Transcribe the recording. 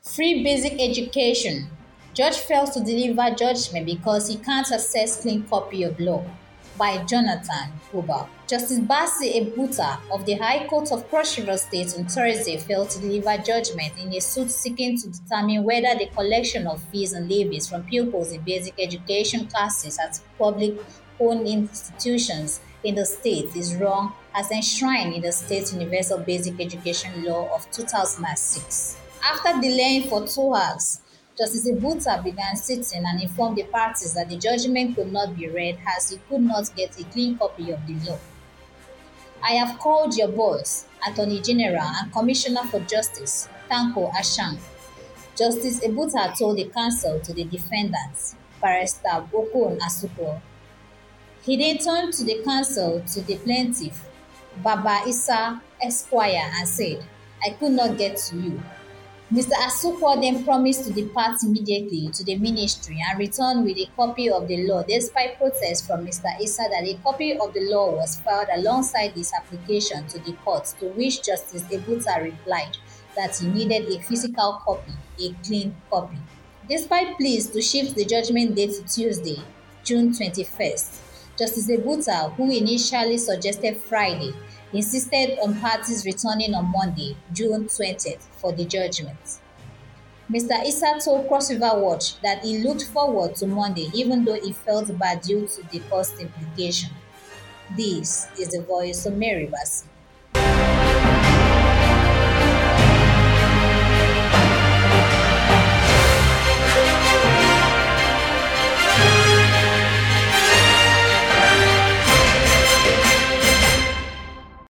Free basic education. Judge fails to deliver judgment because he can't access clean copy of law. By Jonathan Buba. Justice Basi Ebuta of the High Court of Cross River State on Thursday failed to deliver judgment in a suit seeking to determine whether the collection of fees and levies from pupils in basic education classes at public-owned institutions in the state is wrong as enshrined in the State Universal Basic Education Law of 2006. After delaying for 2 hours, Justice Ibuta began sitting and informed the parties that the judgment could not be read as he could not get a clean copy of the law. I have called your boss, Attorney General and Commissioner for Justice, Tanko Ashang. Justice Ibuta told the counsel to the defendants, Barrister Okon Asuko. He then turned to the counsel to the plaintiff, Baba Issa Esquire, and said, I could not get to you. Mr. Asukwo then promised to depart immediately to the ministry and return with a copy of the law despite protests from Mr. Issa that a copy of the law was filed alongside his application to the court, to which Justice Ebuta replied that he needed a physical copy, a clean copy. Despite pleas to shift the judgment date to Tuesday, June 21st, Justice Ebuta, who initially suggested Friday, insisted on parties returning on Monday, June 20th, for the judgment. Mr. Issa told Cross River Watch that he looked forward to Monday even though he felt bad due to the cost implication. This is the voice of Mary Bassi.